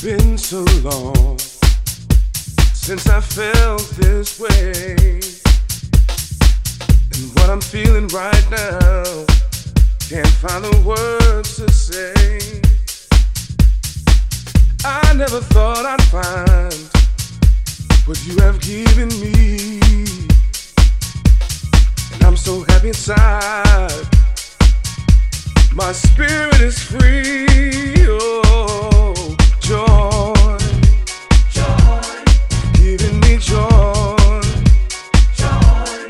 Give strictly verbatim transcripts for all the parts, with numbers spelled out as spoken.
been so long since I felt this way, and what I'm feeling right now, can't find the words to say. I never thought I'd find what you have given me, and I'm so happy inside. My spirit is free. Oh, joy, joy, giving me joy, joy,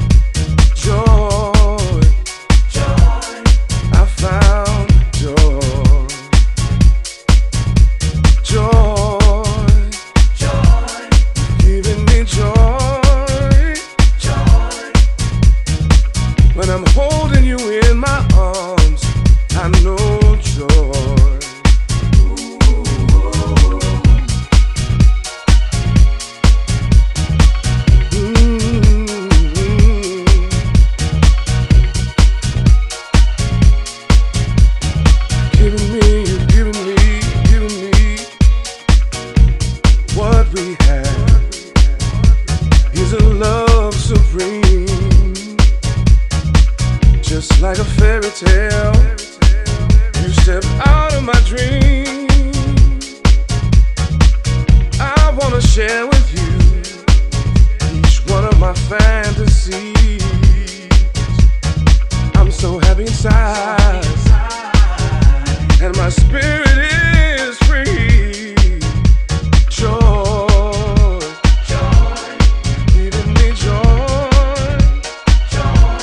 joy, joy. I found joy, joy, joy, giving me joy, joy. When I'm holding you in my arms, I know joy. Just like a fairy tale, you step out of my dream. I wanna share with you each one of my fantasies. I'm so happy inside, and my spirit is free. Joy, joy, giving me joy, joy,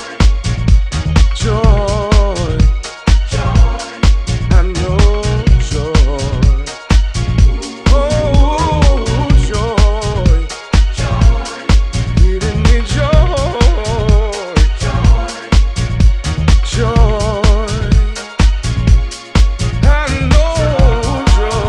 joy, joy. I know joy. Oh, joy, joy, giving me joy, joy, joy. I know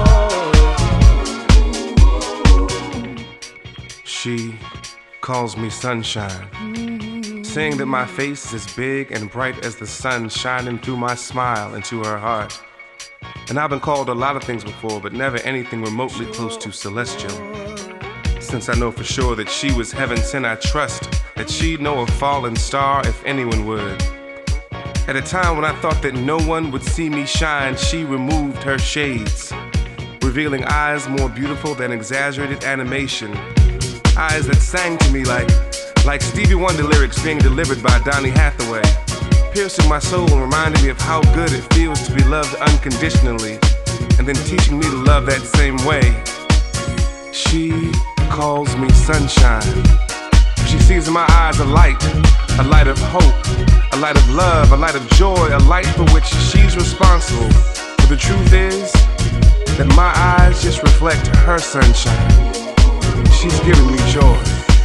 joy. She calls me sunshine, saying that my face is as big and bright as the sun shining through my smile into her heart. And I've been called a lot of things before, but never anything remotely close to celestial. Since I know for sure that she was heaven sent, I trust that she'd know a fallen star if anyone would. At a time when I thought that no one would see me shine, she removed her shades, revealing eyes more beautiful than exaggerated animation. Eyes that sang to me like Like Stevie Wonder lyrics being delivered by Donny Hathaway, piercing my soul and reminding me of how good it feels to be loved unconditionally, and then teaching me to love that same way. She calls me sunshine. She sees in my eyes a light, a light of hope, a light of love, a light of joy, a light for which she's responsible. But the truth is that my eyes just reflect her sunshine. She's giving me joy.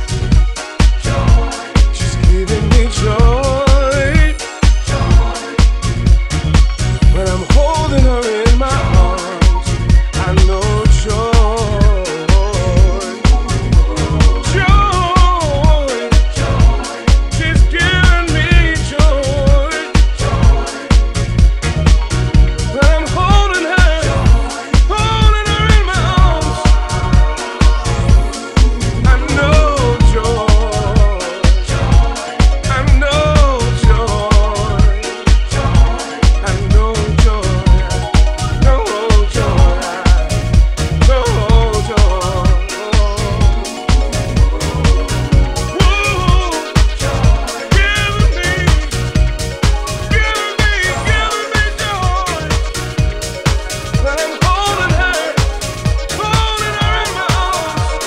She's giving me joy. When I'm holding her in my arms, I know joy. Joy. She's giving me joy. When I'm holding her, holding her in my arms, I know joy. I know joy. I know joy. Know joy. Know joy. Woo! Giving me, giving me, giving me joy. When I'm holding her, holding her in my arms.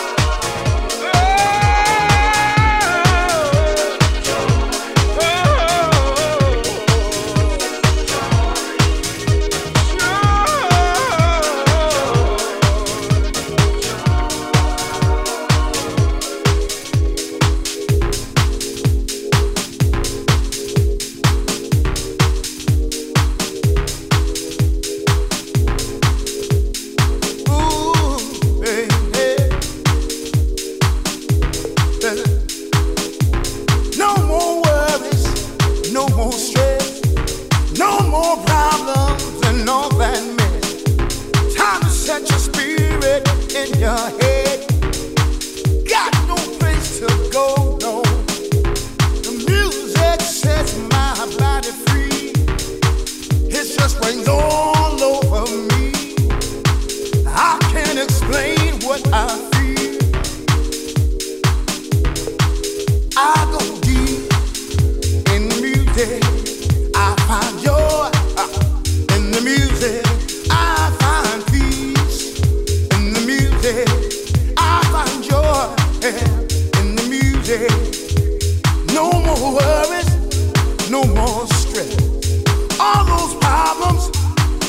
Ooh, baby. No more worries, no more stress, no more problems and all that mess. Time to set your spirit in your head. Got no place to go, no. The music sets my body free. It just rains all over me. I can't explain what I feel. I go deep in the music. I find joy in the music. I find peace in the music. I find joy in the music. No more worries, no more stress. All those problems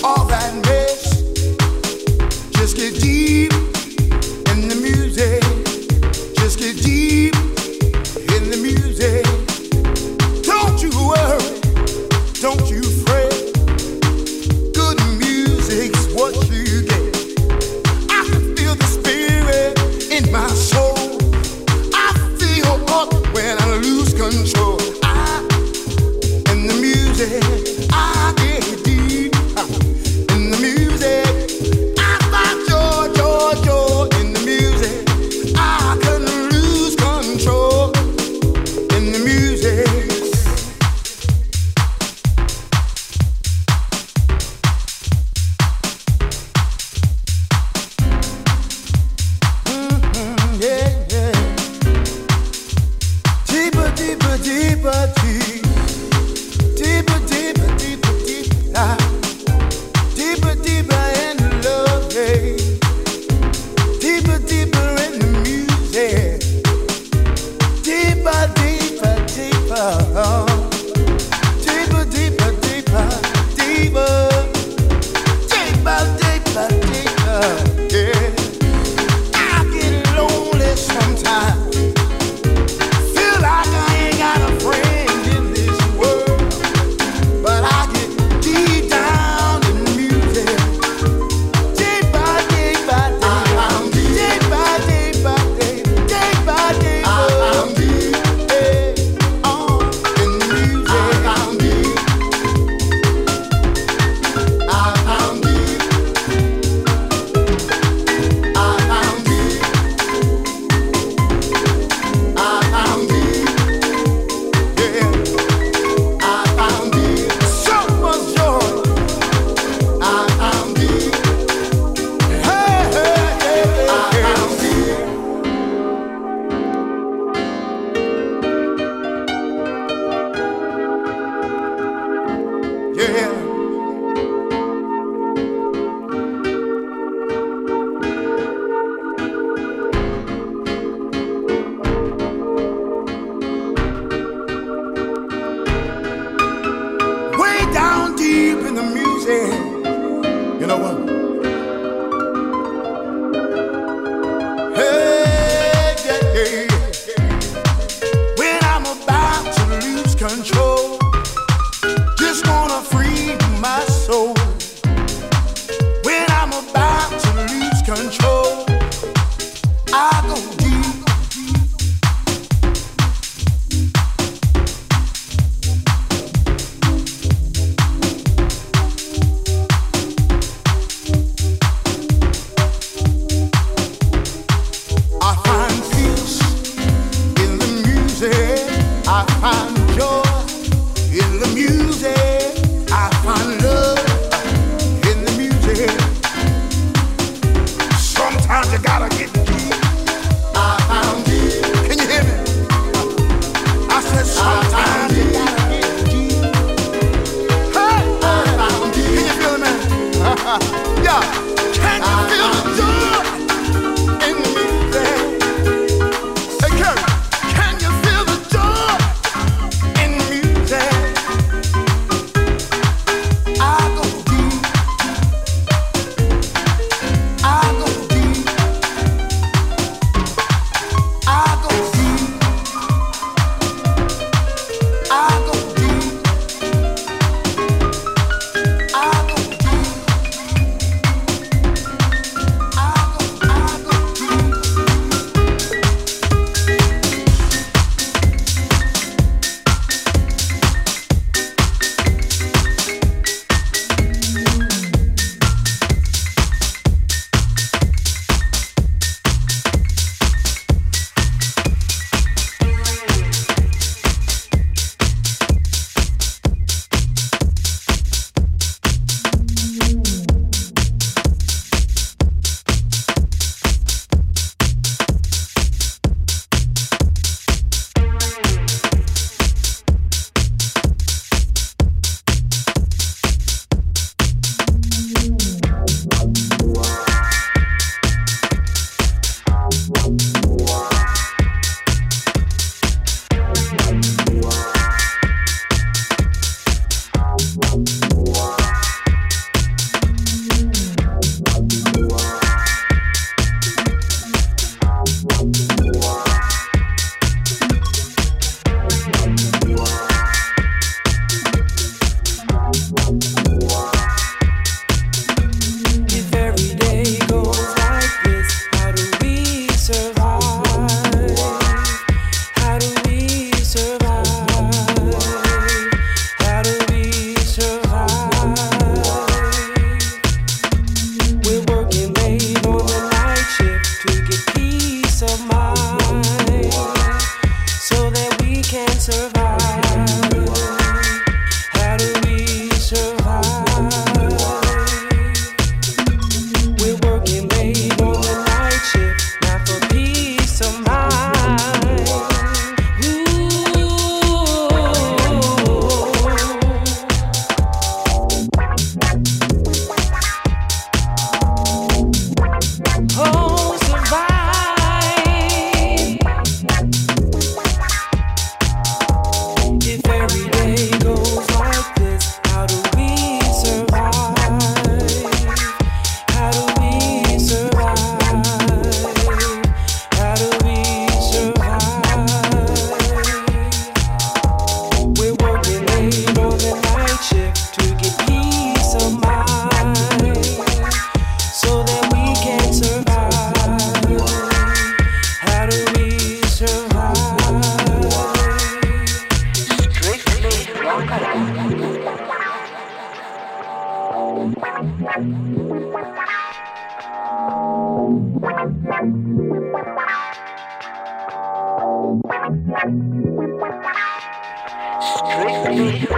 Strictly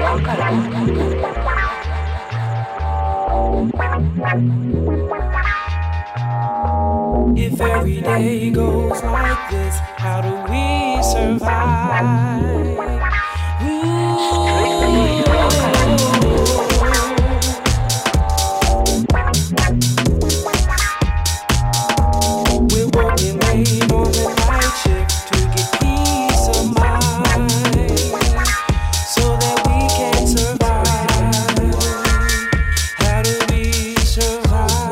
If every day goes like this, how do we survive? Ooh. We're working late on the night shift to get peace of mind, so that we can survive. How do we survive?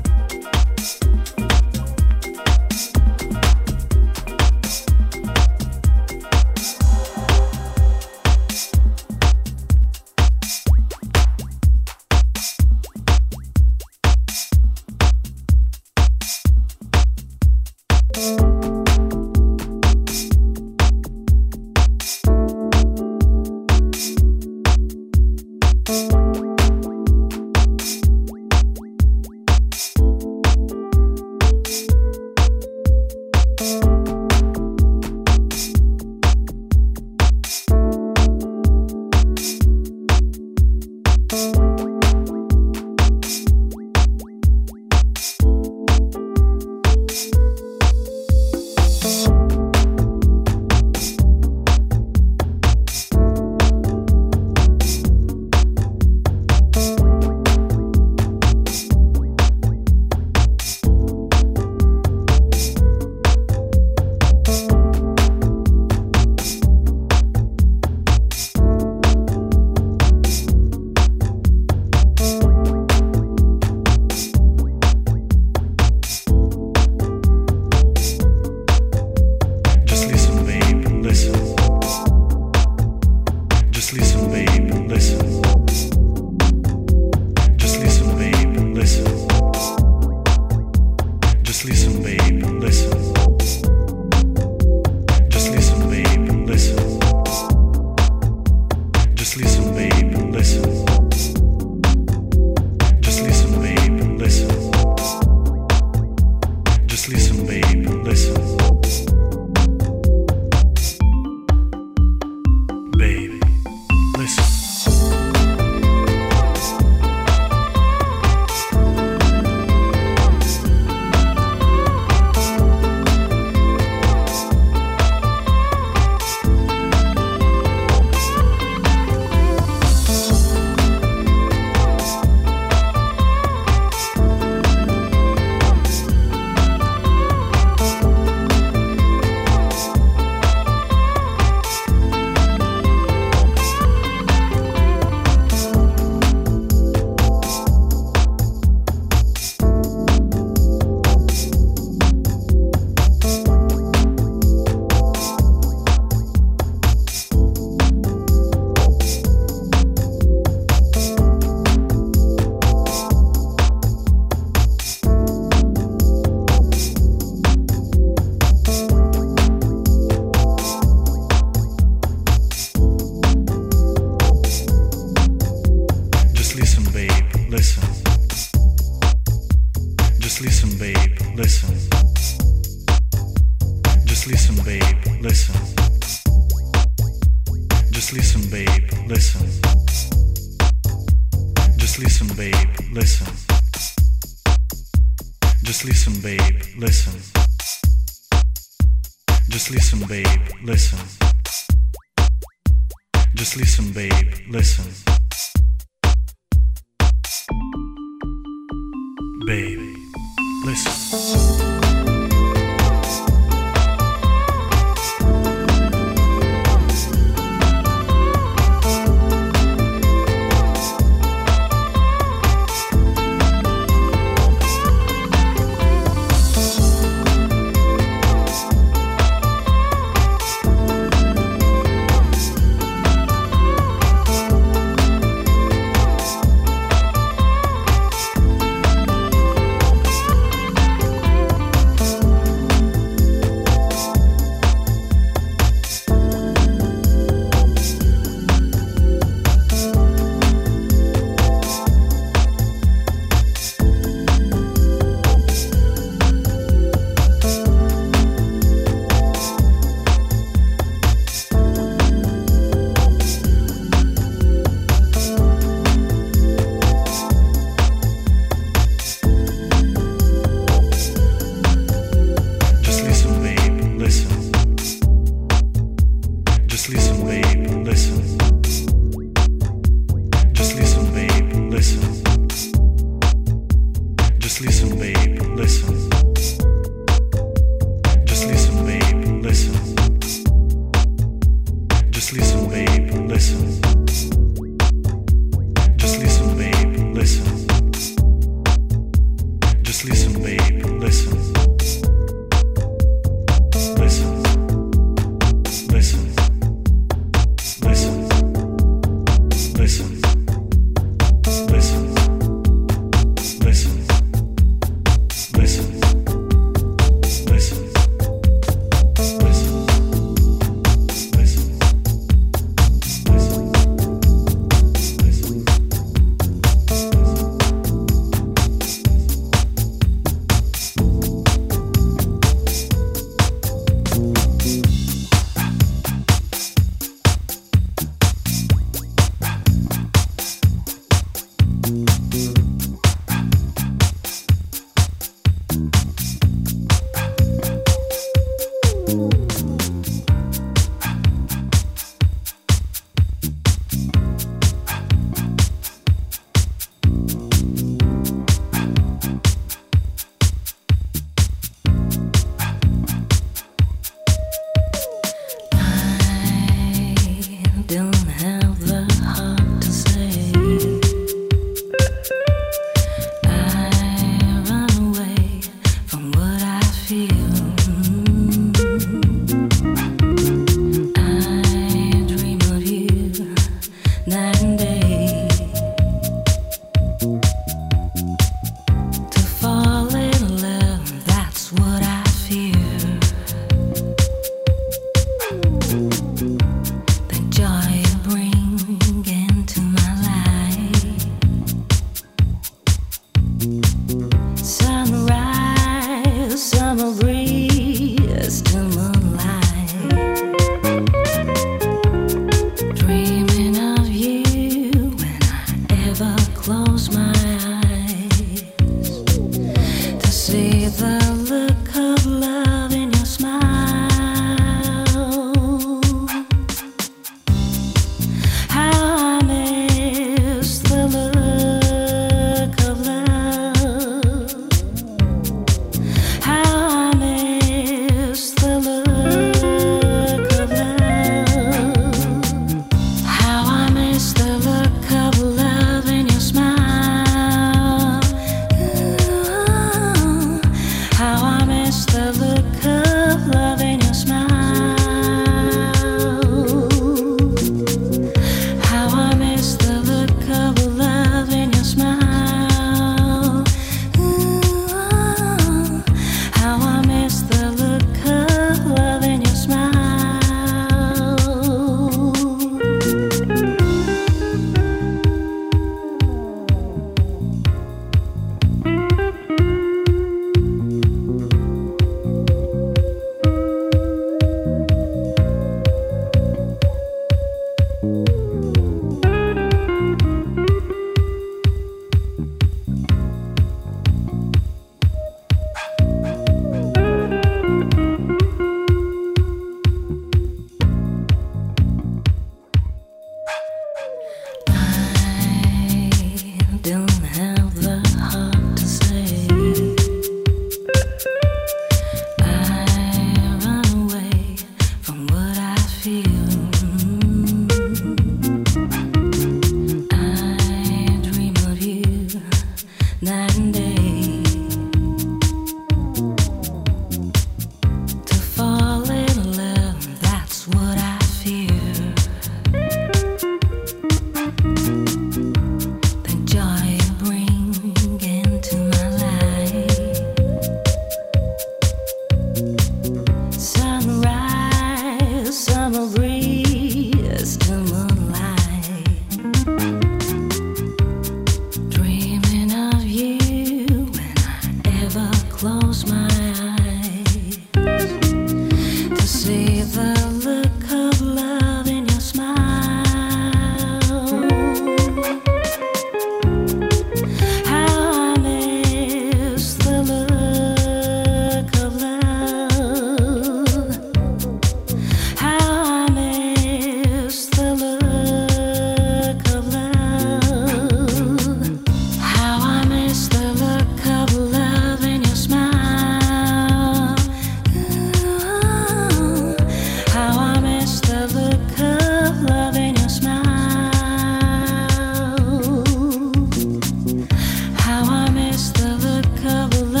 How I miss the look of love.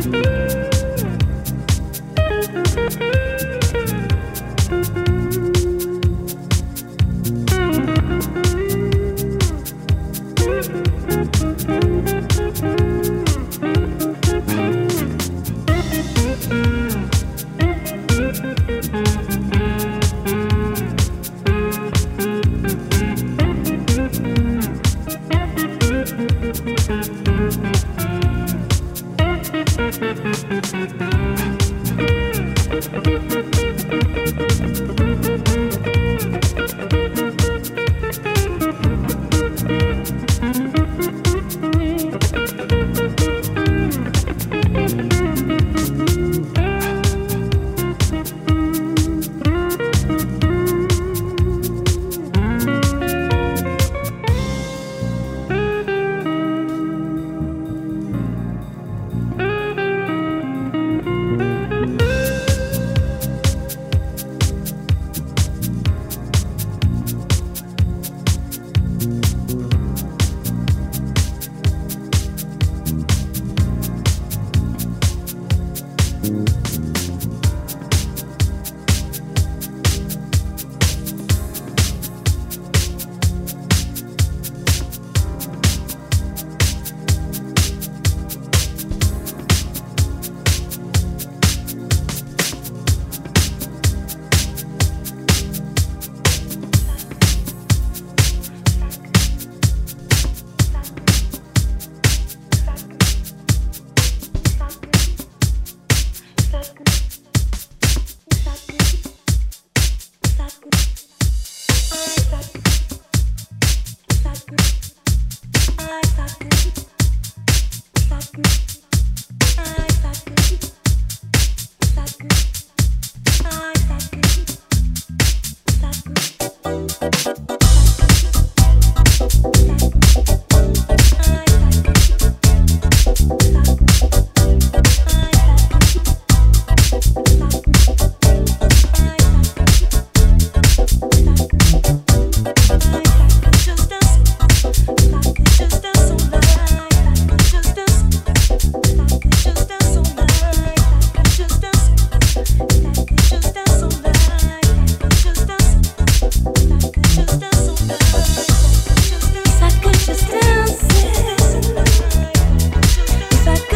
If I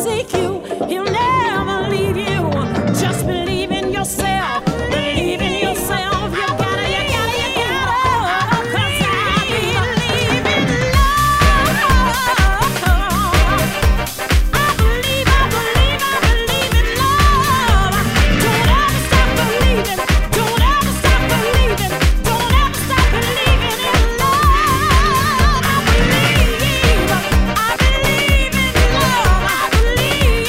forsake you. He'll never leave you. Just believe in yourself. Believe in yourself. You gotta, you gotta, you gotta. 'Cause I believe in love. I believe, I believe, I believe in love. Don't ever stop believing. Don't ever stop believing. Don't ever stop believing in love. I believe, I believe in love. I believe.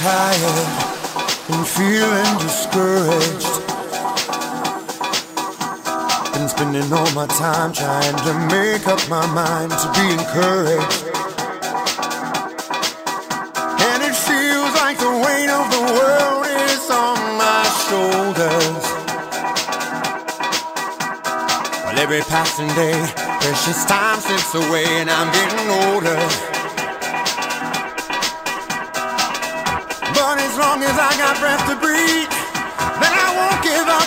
tired and feeling discouraged. Been spending all my time trying to make up my mind to be encouraged. And it feels like the weight of the world is on my shoulders. Well, every passing day, precious time slips away and I'm getting older. But as long as I got breath to breathe, then I won't give up.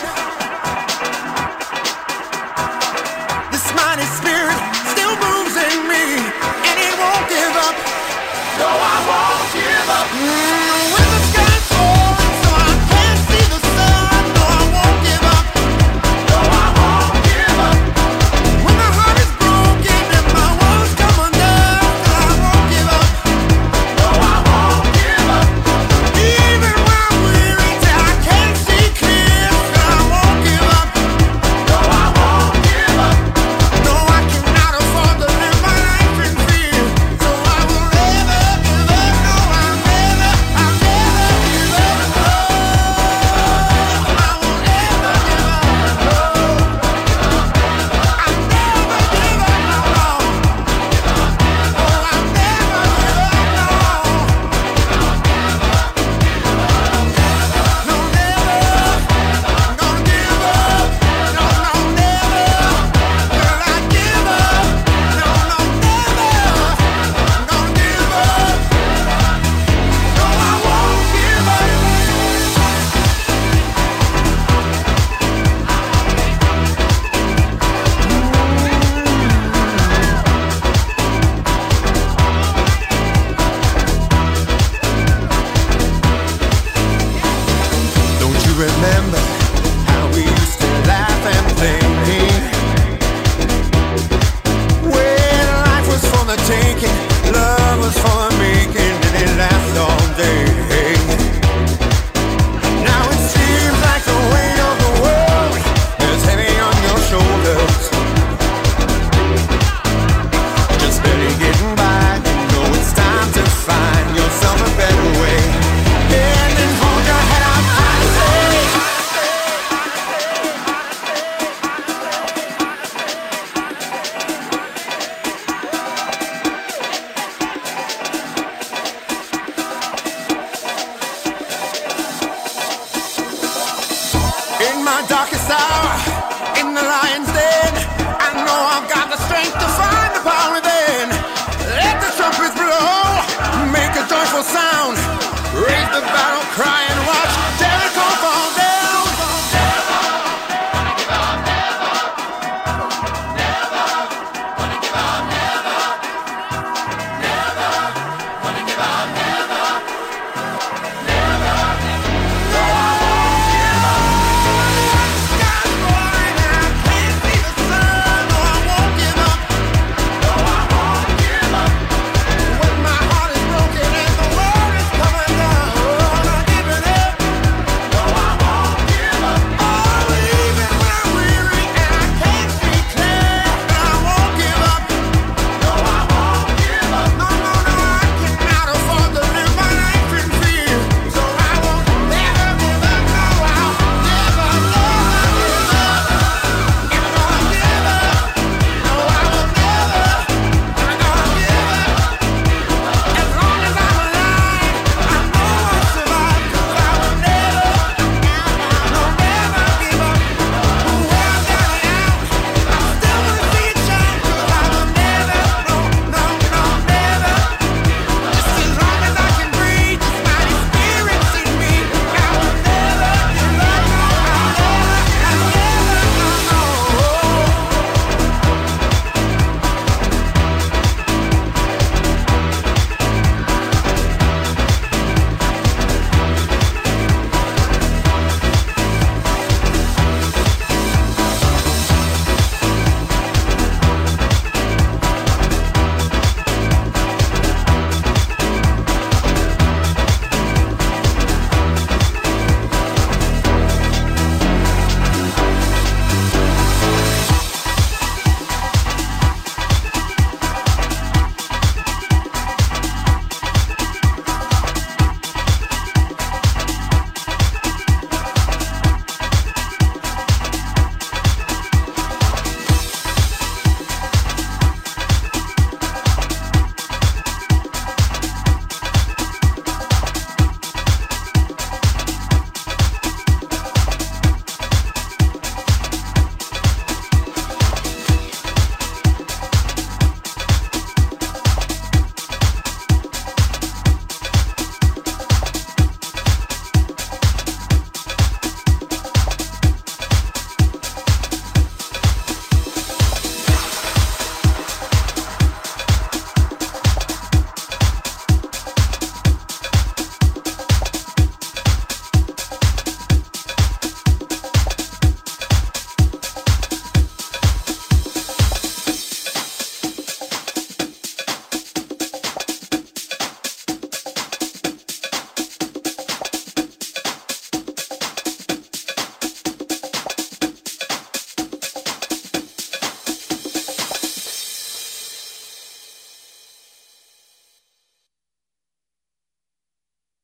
This mighty spirit still moves in me, and it won't give up. No, I won't give up. Mm, when the sky's falling so I can't see the sun, no, I won't give up. No, I won't give up. When my heart is broken and my walls come undone, I won't give up. No, I won't give up. Even when I'm weary till I can't see clear, I won't give up. No, I won't give up. No, I cannot afford to live my life in fear, so I will never give up. No, I'll never, I'll never give up. No, I will never give up. No, I'll never give up. No, no. Oh, I'll never give up. No. No, never. I'm gonna give up. No, no, never. Will I give up? No, no, never. I'm gonna give up. No, I won't give up. Don't you remember how we used to laugh and play? When life was for the taking, love was for the making, and it lasts all day. Now it seems like the weight of the world is heavy on your shoulders. Just barely getting by, you know it's time to find yourself a better way. And then hold your head up high and say, in my darkest hour, in the lion's den, I know I've got the strength to find the power within. Let the trumpets blow, make a joyful sound, raise the battle cry and watch death